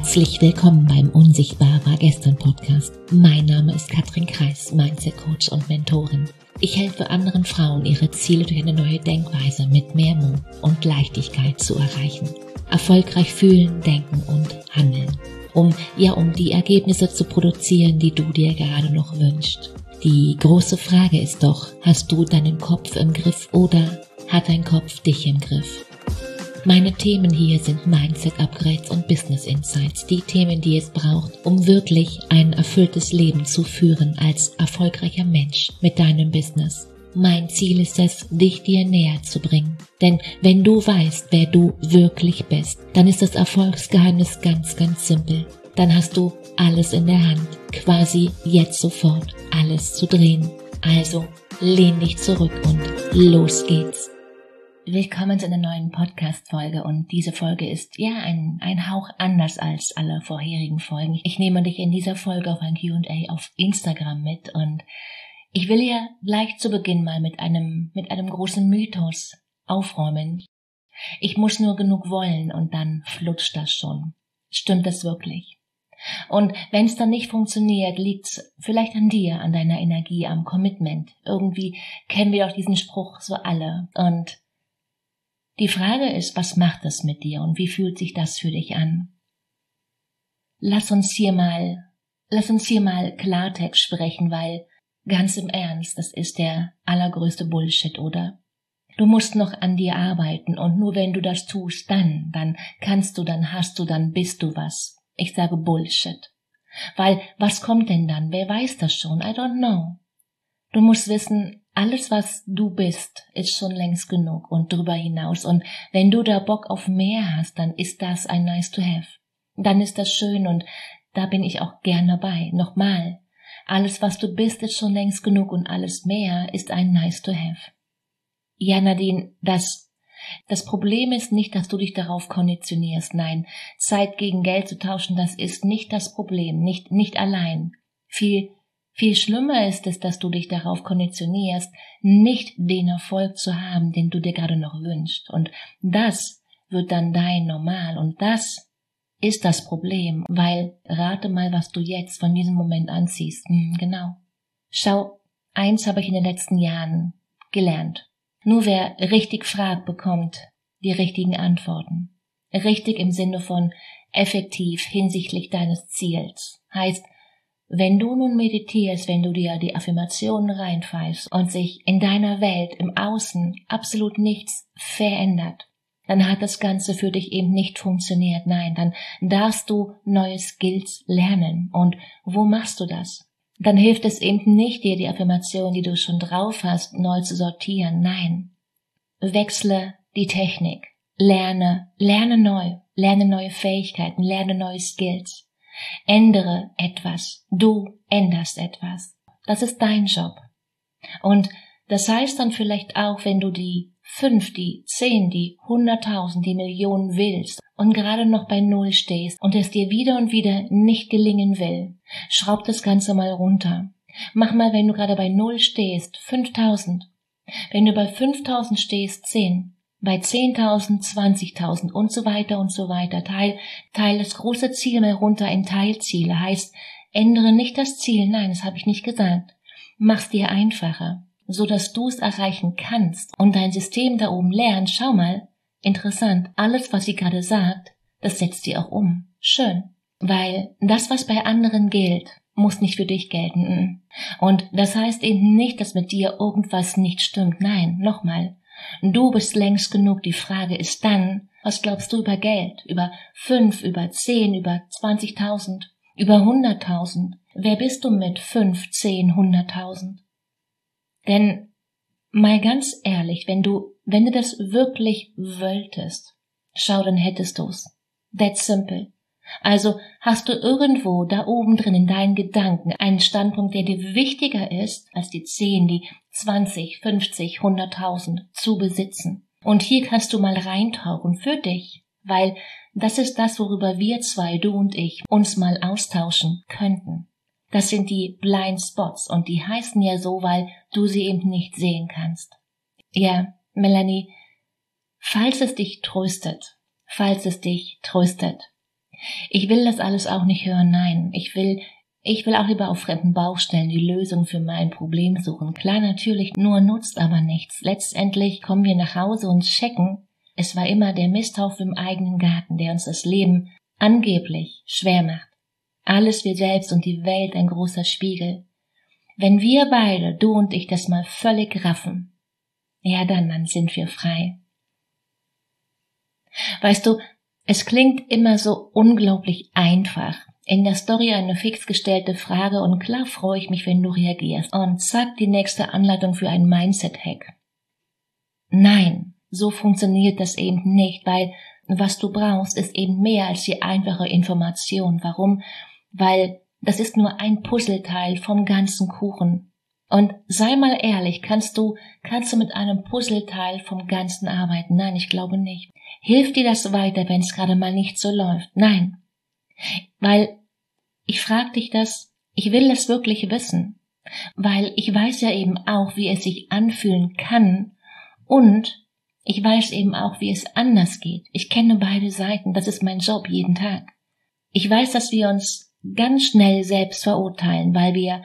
Herzlich willkommen beim Unsichtbar war gestern Podcast. Mein Name ist Katrin Kreis, Mindset Coach und Mentorin. Ich helfe anderen Frauen, ihre Ziele durch eine neue Denkweise mit mehr Mut und Leichtigkeit zu erreichen. Erfolgreich fühlen, denken und handeln. Um die Ergebnisse zu produzieren, die du dir gerade noch wünschst. Die große Frage ist doch, hast du deinen Kopf im Griff oder hat dein Kopf dich im Griff? Meine Themen hier sind Mindset-Upgrades und Business-Insights, die Themen, die es braucht, um wirklich ein erfülltes Leben zu führen als erfolgreicher Mensch mit deinem Business. Mein Ziel ist es, dich dir näher zu bringen. Denn wenn du weißt, wer du wirklich bist, dann ist das Erfolgsgeheimnis ganz, ganz simpel. Dann hast du alles in der Hand, quasi jetzt sofort alles zu drehen. Also lehn dich zurück und los geht's. Willkommen zu einer neuen Podcast-Folge und diese Folge ist ein Hauch anders als alle vorherigen Folgen. Ich nehme dich in dieser Folge auf ein Q&A auf Instagram mit und ich will ja gleich zu Beginn mal mit einem großen Mythos aufräumen. Ich muss nur genug wollen und dann flutscht das schon. Stimmt das wirklich? Und wenn es dann nicht funktioniert, liegt's vielleicht an dir, an deiner Energie, am Commitment. Irgendwie kennen wir doch diesen Spruch so alle und die Frage ist, was macht das mit dir und wie fühlt sich das für dich an? Lass uns hier mal Klartext sprechen, weil ganz im Ernst, das ist der allergrößte Bullshit, oder? Du musst noch an dir arbeiten und nur wenn du das tust, dann kannst du, dann hast du, dann bist du was. Ich sage Bullshit. Weil, was kommt denn dann? Wer weiß das schon? I don't know. Du musst wissen, alles, was du bist, ist schon längst genug und drüber hinaus. Und wenn du da Bock auf mehr hast, dann ist das ein nice to have. Dann ist das schön und da bin ich auch gern dabei. Nochmal, alles, was du bist, ist schon längst genug und alles mehr ist ein nice to have. Ja, Nadine, das Problem ist nicht, dass du dich darauf konditionierst. Nein, Zeit gegen Geld zu tauschen, das ist nicht das Problem, nicht allein. Viel schlimmer ist es, dass du dich darauf konditionierst, nicht den Erfolg zu haben, den du dir gerade noch wünschst. Und das wird dann dein Normal. Und das ist das Problem, weil rate mal, was du jetzt von diesem Moment anziehst. Genau. Schau, eins habe ich in den letzten Jahren gelernt. Nur wer richtig fragt, bekommt die richtigen Antworten. Richtig im Sinne von effektiv hinsichtlich deines Ziels. Heißt, wenn du nun meditierst, wenn du dir die Affirmationen reinpfeifst und sich in deiner Welt, im Außen absolut nichts verändert, dann hat das Ganze für dich eben nicht funktioniert. Nein, dann darfst du neue Skills lernen. Und wo machst du das? Dann hilft es eben nicht, dir die Affirmation, die du schon drauf hast, neu zu sortieren. Nein, wechsle die Technik, lerne neu, lerne neue Fähigkeiten, lerne neue Skills. Ändere etwas. Du änderst etwas. Das ist dein Job. Und das heißt dann vielleicht auch, wenn du die 5, die 10, die 100.000, die Millionen willst und gerade noch bei Null stehst und es dir wieder und wieder nicht gelingen will, schraub das Ganze mal runter. Mach mal, wenn du gerade bei Null stehst, 5.000. Wenn du bei 5.000 stehst, 10. Bei 10.000, 20.000 und so weiter und so weiter. Teil das große Ziel mal runter in Teilziele. Heißt, ändere nicht das Ziel. Nein, das habe ich nicht gesagt. Mach's dir einfacher, so dass du es erreichen kannst und dein System da oben lernt. Schau mal, interessant. Alles, was sie gerade sagt, das setzt sie auch um. Schön. Weil das, was bei anderen gilt, muss nicht für dich gelten. Und das heißt eben nicht, dass mit dir irgendwas nicht stimmt. Nein, nochmal. Du bist längst genug. Die Frage ist dann, was glaubst du über Geld? Über 5, über 10, über 20.000, über 100.000? Wer bist du mit 5, 10, 100.000? Denn, mal ganz ehrlich, wenn du das wirklich wolltest, schau, dann hättest du's. That's simple. Also hast du irgendwo da oben drin in deinen Gedanken einen Standpunkt, der dir wichtiger ist, als die 10, die 20, 50, 100.000 zu besitzen. Und hier kannst du mal reintauchen für dich, weil das ist das, worüber wir zwei, du und ich, uns mal austauschen könnten. Das sind die Blind Spots und die heißen ja so, weil du sie eben nicht sehen kannst. Ja, Melanie, falls es dich tröstet, Ich will das alles auch nicht hören, nein. Ich will auch lieber auf fremden Baustellen die Lösung für mein Problem suchen. Klar, natürlich, nur nutzt aber nichts. Letztendlich kommen wir nach Hause und checken, es war immer der Misthaufen im eigenen Garten, der uns das Leben angeblich schwer macht. Alles wir selbst und die Welt ein großer Spiegel. Wenn wir beide, du und ich, das mal völlig raffen, ja dann sind wir frei. Weißt du, es klingt immer so unglaublich einfach. In der Story eine fix gestellte Frage und klar freue ich mich, wenn du reagierst. Und zack, die nächste Anleitung für einen Mindset-Hack. Nein, so funktioniert das eben nicht, weil was du brauchst, ist eben mehr als die einfache Information. Warum? Weil das ist nur ein Puzzleteil vom ganzen Kuchen. Und sei mal ehrlich, kannst du mit einem Puzzleteil vom Ganzen arbeiten? Nein, ich glaube nicht. Hilft dir das weiter, wenn es gerade mal nicht so läuft? Nein. Weil ich frage dich das, ich will das wirklich wissen. Weil ich weiß ja eben auch, wie es sich anfühlen kann und ich weiß eben auch, wie es anders geht. Ich kenne beide Seiten, das ist mein Job jeden Tag. Ich weiß, dass wir uns ganz schnell selbst verurteilen, weil wir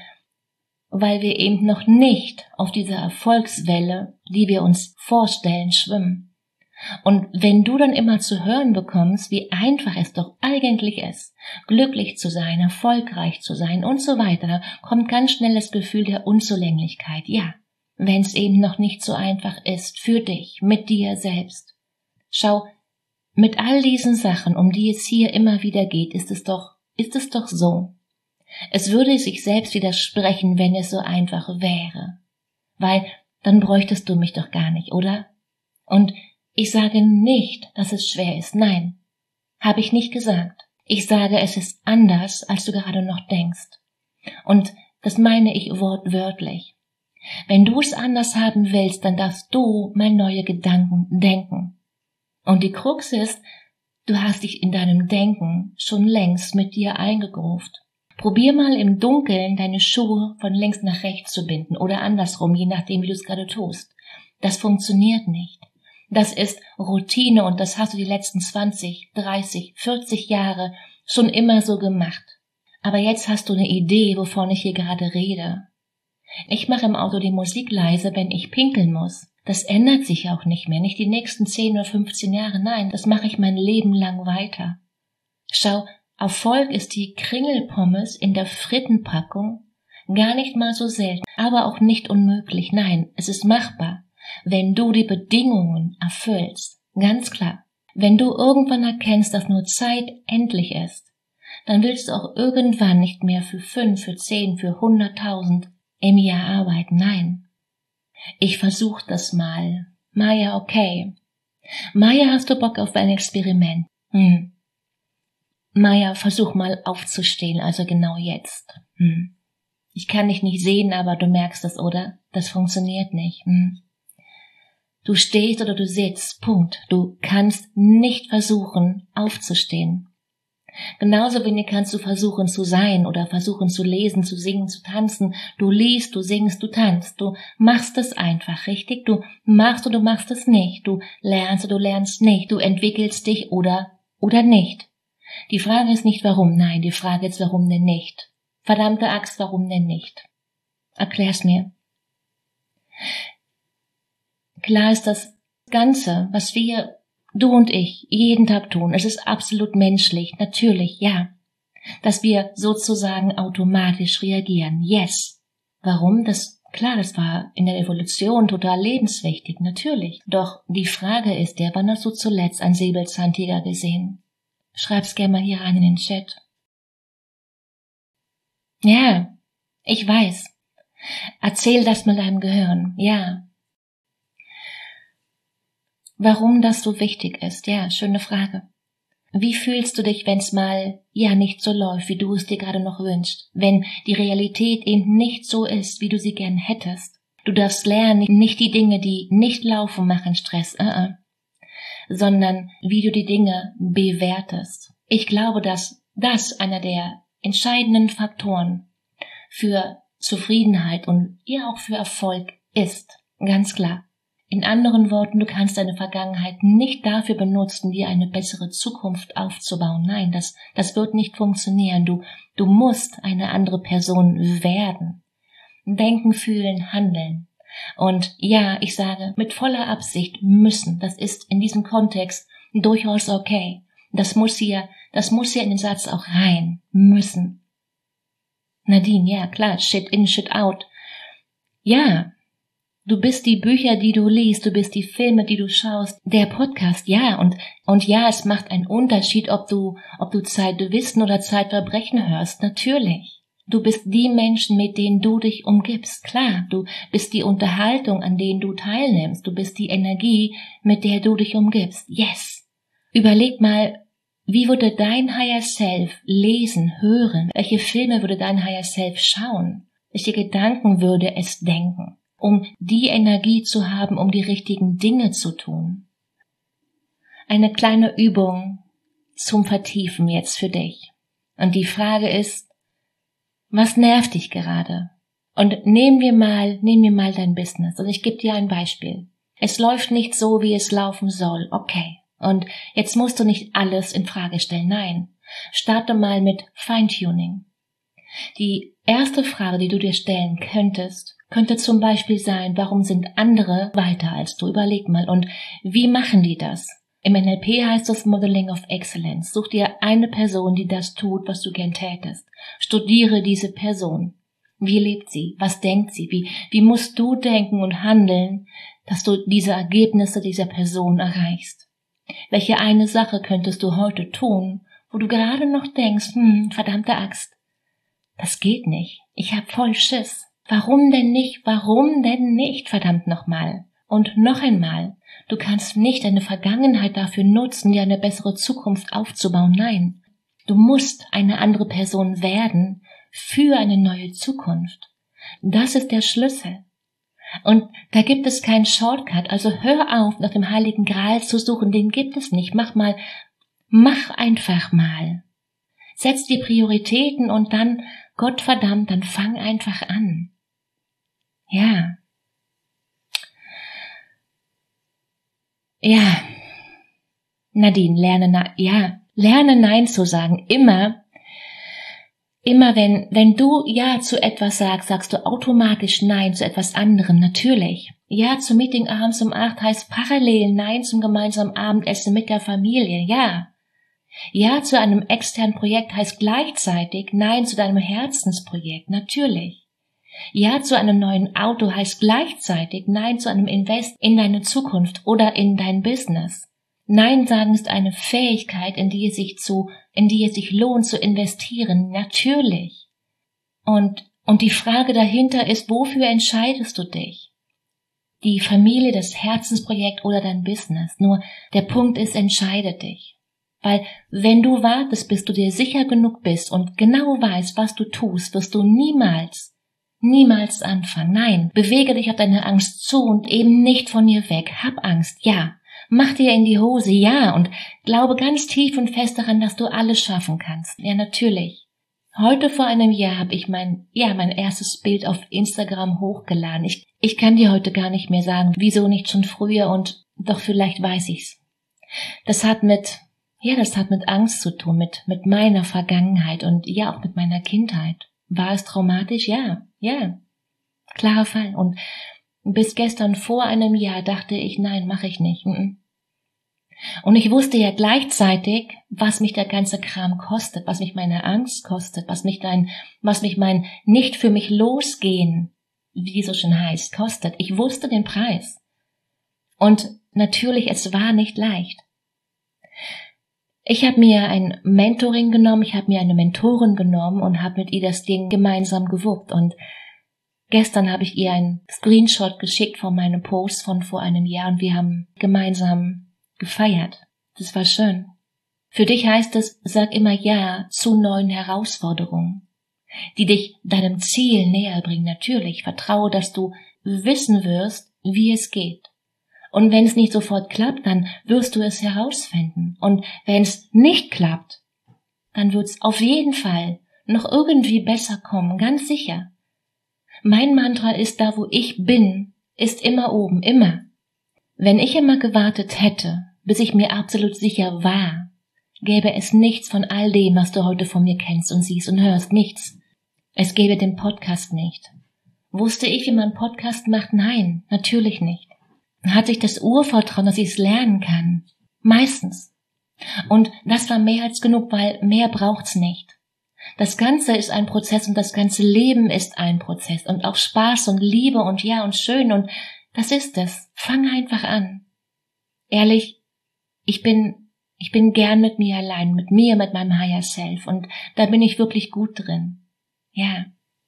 eben noch nicht auf dieser Erfolgswelle, die wir uns vorstellen, schwimmen. Und wenn du dann immer zu hören bekommst, wie einfach es doch eigentlich ist, glücklich zu sein, erfolgreich zu sein und so weiter, da kommt ganz schnell das Gefühl der Unzulänglichkeit. Ja, wenn es eben noch nicht so einfach ist für dich, mit dir selbst. Schau, mit all diesen Sachen, um die es hier immer wieder geht, ist es doch so. Es würde sich selbst widersprechen, wenn es so einfach wäre. Weil dann bräuchtest du mich doch gar nicht, oder? Und ich sage nicht, dass es schwer ist. Nein, habe ich nicht gesagt. Ich sage, es ist anders, als du gerade noch denkst. Und das meine ich wortwörtlich. Wenn du es anders haben willst, dann darfst du mal neue Gedanken denken. Und die Krux ist, du hast dich in deinem Denken schon längst mit dir eingegruft. Probier mal im Dunkeln deine Schuhe von links nach rechts zu binden oder andersrum, je nachdem, wie du es gerade tust. Das funktioniert nicht. Das ist Routine und das hast du die letzten 20, 30, 40 Jahre schon immer so gemacht. Aber jetzt hast du eine Idee, wovon ich hier gerade rede. Ich mache im Auto die Musik leise, wenn ich pinkeln muss. Das ändert sich auch nicht mehr, nicht die nächsten 10 oder 15 Jahre, nein, das mache ich mein Leben lang weiter. Schau, Erfolg ist die Kringelpommes in der Frittenpackung gar nicht mal so selten, aber auch nicht unmöglich, nein, es ist machbar. Wenn du die Bedingungen erfüllst, ganz klar, wenn du irgendwann erkennst, dass nur Zeit endlich ist, dann willst du auch irgendwann nicht mehr für 5, für 10, für 100.000 im Jahr arbeiten, nein. Ich versuch das mal. Maja, okay. Maja, hast du Bock auf ein Experiment? Maja, versuch mal aufzustehen, also genau jetzt. Ich kann dich nicht sehen, aber du merkst es, oder? Das funktioniert nicht. Du stehst oder du sitzt, Punkt. Du kannst nicht versuchen, aufzustehen. Genauso wenig kannst du versuchen zu sein oder versuchen zu lesen, zu singen, zu tanzen. Du liest, du singst, du tanzt. Du machst es einfach, richtig? Du machst oder du machst es nicht. Du lernst oder du lernst nicht. Du entwickelst dich oder nicht. Die Frage ist nicht warum, nein, die Frage ist warum denn nicht. Verdammte Axt, warum denn nicht? Erklär's mir. Klar ist das Ganze, was wir, du und ich, jeden Tag tun. Es ist absolut menschlich, natürlich, ja. Dass wir sozusagen automatisch reagieren. Yes. Warum? Klar, das war in der Evolution total lebenswichtig, natürlich. Doch die Frage ist ja, wann hast du zuletzt einen Säbelzahntiger gesehen? Schreib's gerne mal hier rein in den Chat. Ja, ich weiß. Erzähl das mal deinem Gehirn, ja. Warum das so wichtig ist? Ja, schöne Frage. Wie fühlst du dich, wenn's mal, nicht so läuft, wie du es dir gerade noch wünschst? Wenn die Realität eben nicht so ist, wie du sie gern hättest? Du darfst lernen, nicht die Dinge, die nicht laufen, machen Stress, sondern wie du die Dinge bewertest. Ich glaube, dass das einer der entscheidenden Faktoren für Zufriedenheit und auch für Erfolg ist. Ganz klar. In anderen Worten, du kannst deine Vergangenheit nicht dafür benutzen, dir eine bessere Zukunft aufzubauen. Nein, das wird nicht funktionieren. Du musst eine andere Person werden. Denken, fühlen, handeln. Und ja, ich sage mit voller Absicht müssen. Das ist in diesem Kontext durchaus okay. Das muss hier in den Satz auch rein. Müssen. Nadine, ja klar, shit in, shit out. Ja. Du bist die Bücher, die du liest, du bist die Filme, die du schaust, der Podcast, ja, und ja, es macht einen Unterschied, ob du Zeitwissen oder Zeitverbrechen hörst, natürlich. Du bist die Menschen, mit denen du dich umgibst, klar, du bist die Unterhaltung, an denen du teilnimmst, du bist die Energie, mit der du dich umgibst, yes. Überleg mal, wie würde dein Higher Self lesen, hören, welche Filme würde dein Higher Self schauen, welche Gedanken würde es denken? Um die Energie zu haben, um die richtigen Dinge zu tun. Eine kleine Übung zum Vertiefen jetzt für dich. Und die Frage ist, was nervt dich gerade? Und nehmen wir mal dein Business. Und ich gebe dir ein Beispiel. Es läuft nicht so, wie es laufen soll. Okay. Und jetzt musst du nicht alles in Frage stellen. Nein. Starte mal mit Feintuning. Die erste Frage, die du dir stellen könntest, könnte zum Beispiel sein, warum sind andere weiter als du? Überleg mal. Und wie machen die das? Im NLP heißt das Modeling of Excellence. Such dir eine Person, die das tut, was du gern tätest. Studiere diese Person. Wie lebt sie? Was denkt sie? Wie musst du denken und handeln, dass du diese Ergebnisse dieser Person erreichst? Welche eine Sache könntest du heute tun, wo du gerade noch denkst, verdammte Axt, das geht nicht. Ich hab voll Schiss. Warum denn nicht? Warum denn nicht? Verdammt nochmal. Und noch einmal. Du kannst nicht deine Vergangenheit dafür nutzen, dir eine bessere Zukunft aufzubauen. Nein. Du musst eine andere Person werden für eine neue Zukunft. Das ist der Schlüssel. Und da gibt es keinen Shortcut. Also hör auf, nach dem Heiligen Gral zu suchen. Den gibt es nicht. Mach einfach mal. Setz die Prioritäten und dann, Gottverdammt, dann fang einfach an. Ja. Ja. Nadine, lerne Nein zu sagen. Immer wenn du Ja zu etwas sagst, sagst du automatisch Nein zu etwas anderem, natürlich. Ja zum Meeting abends um 8 heißt parallel Nein zum gemeinsamen Abendessen mit der Familie, ja. Ja zu einem externen Projekt heißt gleichzeitig Nein zu deinem Herzensprojekt, natürlich. Ja zu einem neuen Auto heißt gleichzeitig Nein zu einem Invest in deine Zukunft oder in dein Business. Nein sagen ist eine Fähigkeit, in die es sich lohnt zu investieren, natürlich. Und die Frage dahinter ist, wofür entscheidest du dich? Die Familie, das Herzensprojekt oder dein Business? Nur der Punkt ist, entscheide dich. Weil wenn du wartest, bis du dir sicher genug bist und genau weißt, was du tust, wirst du niemals anfangen. Nein, bewege dich auf deine Angst zu und eben nicht von ihr weg. Hab Angst, ja. Mach dir in die Hose, ja. Und glaube ganz tief und fest daran, dass du alles schaffen kannst. Ja, natürlich. Heute vor einem Jahr habe ich mein erstes Bild auf Instagram hochgeladen. Ich kann dir heute gar nicht mehr sagen, wieso nicht schon früher und doch vielleicht weiß ich's. Das hat mit Angst zu tun, mit meiner Vergangenheit und ja auch mit meiner Kindheit. War es traumatisch? Ja. Klarer Fall. Und bis gestern vor einem Jahr dachte ich, nein, mache ich nicht. Und ich wusste ja gleichzeitig, was mich der ganze Kram kostet, was mich meine Angst kostet, was mich mein nicht für mich losgehen, wie es so schön heißt, kostet. Ich wusste den Preis. Und natürlich, es war nicht leicht. Ich habe mir ein Mentoring genommen, ich habe mir eine Mentorin genommen und habe mit ihr das Ding gemeinsam gewuppt. Und gestern habe ich ihr einen Screenshot geschickt von meinem Post von vor einem Jahr und wir haben gemeinsam gefeiert. Das war schön. Für dich heißt es, sag immer Ja zu neuen Herausforderungen, die dich deinem Ziel näher bringen. Natürlich, vertraue, dass du wissen wirst, wie es geht. Und wenn es nicht sofort klappt, dann wirst du es herausfinden. Und wenn es nicht klappt, dann wird es auf jeden Fall noch irgendwie besser kommen, ganz sicher. Mein Mantra ist, da wo ich bin, ist immer oben, immer. Wenn ich immer gewartet hätte, bis ich mir absolut sicher war, gäbe es nichts von all dem, was du heute von mir kennst und siehst und hörst, nichts. Es gäbe den Podcast nicht. Wusste ich, wie man Podcast macht? Nein, natürlich nicht. Hatte ich das Urvertrauen, dass ich es lernen kann? Meistens. Und das war mehr als genug, weil mehr braucht's nicht. Das Ganze ist ein Prozess und das ganze Leben ist ein Prozess und auch Spaß und Liebe und ja und schön und das ist es. Fang einfach an. Ehrlich, ich bin gern mit mir allein, mit meinem Higher Self und da bin ich wirklich gut drin. Ja.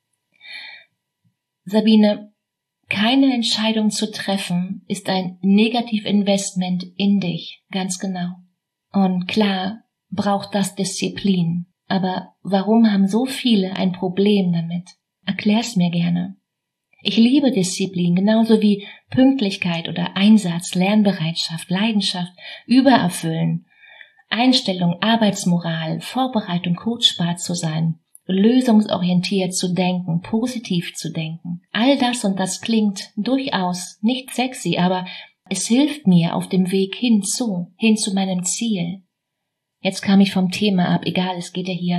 Sabine, keine Entscheidung zu treffen ist ein Negativinvestment in dich, ganz genau. Und klar braucht das Disziplin. Aber warum haben so viele ein Problem damit? Erklär's mir gerne. Ich liebe Disziplin, genauso wie Pünktlichkeit oder Einsatz, Lernbereitschaft, Leidenschaft, Übererfüllen, Einstellung, Arbeitsmoral, Vorbereitung, coachbar zu sein, lösungsorientiert zu denken, positiv zu denken. All das und das klingt durchaus nicht sexy, aber es hilft mir auf dem Weg hin zu meinem Ziel. Jetzt kam ich vom Thema ab, egal, es geht ja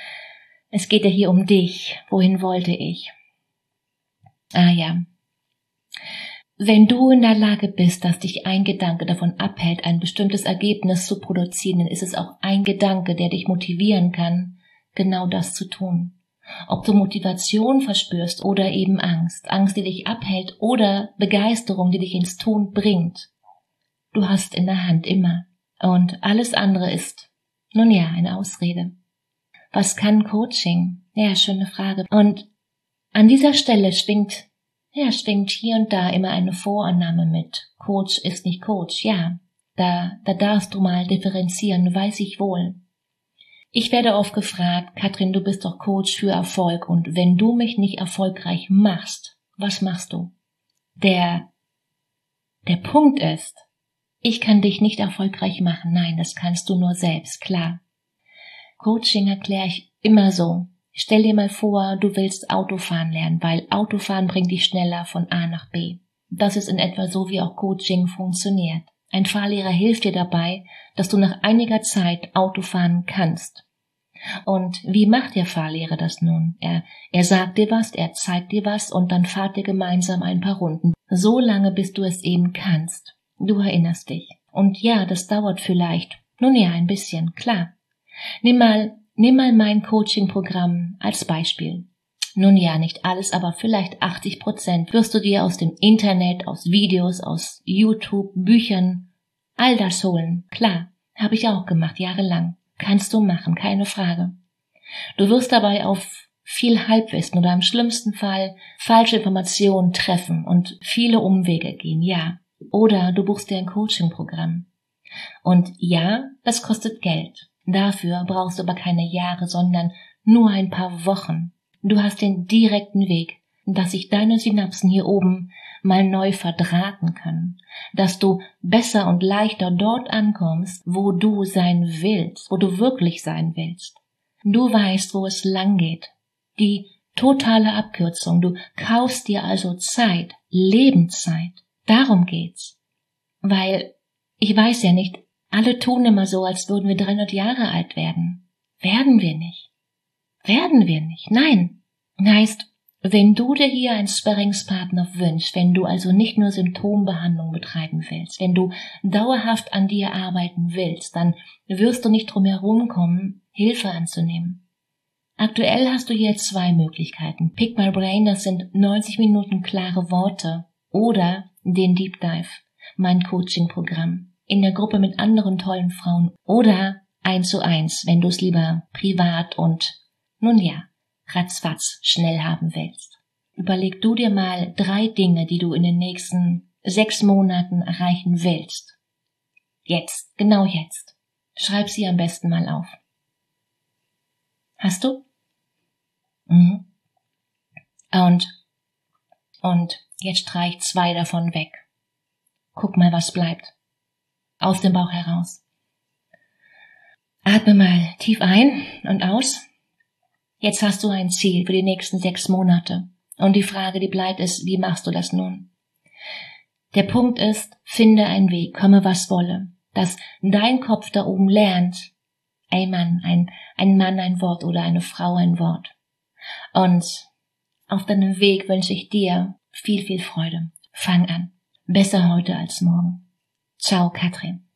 hier um dich. Wohin wollte ich? Ah ja. Wenn du in der Lage bist, dass dich ein Gedanke davon abhält, ein bestimmtes Ergebnis zu produzieren, dann ist es auch ein Gedanke, der dich motivieren kann, genau das zu tun. Ob du Motivation verspürst oder eben Angst, Angst, die dich abhält oder Begeisterung, die dich ins Tun bringt. Du hast in der Hand immer. Und alles andere ist, nun ja, eine Ausrede. Was kann Coaching? Ja, schöne Frage. Und an dieser Stelle schwingt hier und da immer eine Vorannahme mit. Coach ist nicht Coach, ja. Da darfst du mal differenzieren, weiß ich wohl. Ich werde oft gefragt, Katrin, du bist doch Coach für Erfolg und wenn du mich nicht erfolgreich machst, was machst du? Der Punkt ist, ich kann dich nicht erfolgreich machen, nein, das kannst du nur selbst, klar. Coaching erkläre ich immer so. Stell dir mal vor, du willst Autofahren lernen, weil Autofahren bringt dich schneller von A nach B. Das ist in etwa so, wie auch Coaching funktioniert. Ein Fahrlehrer hilft dir dabei, dass du nach einiger Zeit Auto fahren kannst. Und wie macht der Fahrlehrer das nun? Er sagt dir was, er zeigt dir was und dann fahrt ihr gemeinsam ein paar Runden. So lange, bis du es eben kannst. Du erinnerst dich. Und ja, das dauert vielleicht. Nun ja, ein bisschen, klar. Nimm mal mein Coaching-Programm als Beispiel. Nun ja, nicht alles, aber vielleicht 80% wirst du dir aus dem Internet, aus Videos, aus YouTube, Büchern, all das holen. Klar, habe ich auch gemacht, jahrelang. Kannst du machen, keine Frage. Du wirst dabei auf viel Halbwissen oder im schlimmsten Fall falsche Informationen treffen und viele Umwege gehen, ja. Oder du buchst dir ein Coaching-Programm. Und ja, das kostet Geld. Dafür brauchst du aber keine Jahre, sondern nur ein paar Wochen. Du hast den direkten Weg, dass sich deine Synapsen hier oben mal neu verdrahten können, dass du besser und leichter dort ankommst, wo du sein willst, wo du wirklich sein willst. Du weißt, wo es lang geht. Die totale Abkürzung. Du kaufst dir also Zeit, Lebenszeit. Darum geht's. Weil, ich weiß ja nicht, alle tun immer so, als würden wir 300 Jahre alt werden. Werden wir nicht. Werden wir nicht. Nein. Heißt, wenn du dir hier einen Sparringspartner wünschst, wenn du also nicht nur Symptombehandlung betreiben willst, wenn du dauerhaft an dir arbeiten willst, dann wirst du nicht drum herum kommen, Hilfe anzunehmen. Aktuell hast du hier 2 Möglichkeiten. Pick My Brain, das sind 90 Minuten klare Worte, oder den Deep Dive, mein Coaching-Programm, in der Gruppe mit anderen tollen Frauen, oder 1:1, wenn du es lieber privat und, nun ja, ratzfatz schnell haben willst. Überleg du dir mal 3 Dinge, die du in den nächsten 6 Monaten erreichen willst. Jetzt, genau jetzt. Schreib sie am besten mal auf. Hast du? Mhm. Und jetzt streich 2 davon weg. Guck mal, was bleibt. Aus dem Bauch heraus. Atme mal tief ein und aus. Jetzt hast du ein Ziel für die nächsten 6 Monate. Und die Frage, die bleibt, ist, wie machst du das nun? Der Punkt ist, finde einen Weg, komme was wolle, dass dein Kopf da oben lernt, ein Mann ein Wort oder eine Frau ein Wort. Und auf deinem Weg wünsche ich dir viel, viel Freude. Fang an. Besser heute als morgen. Ciao, Katrin.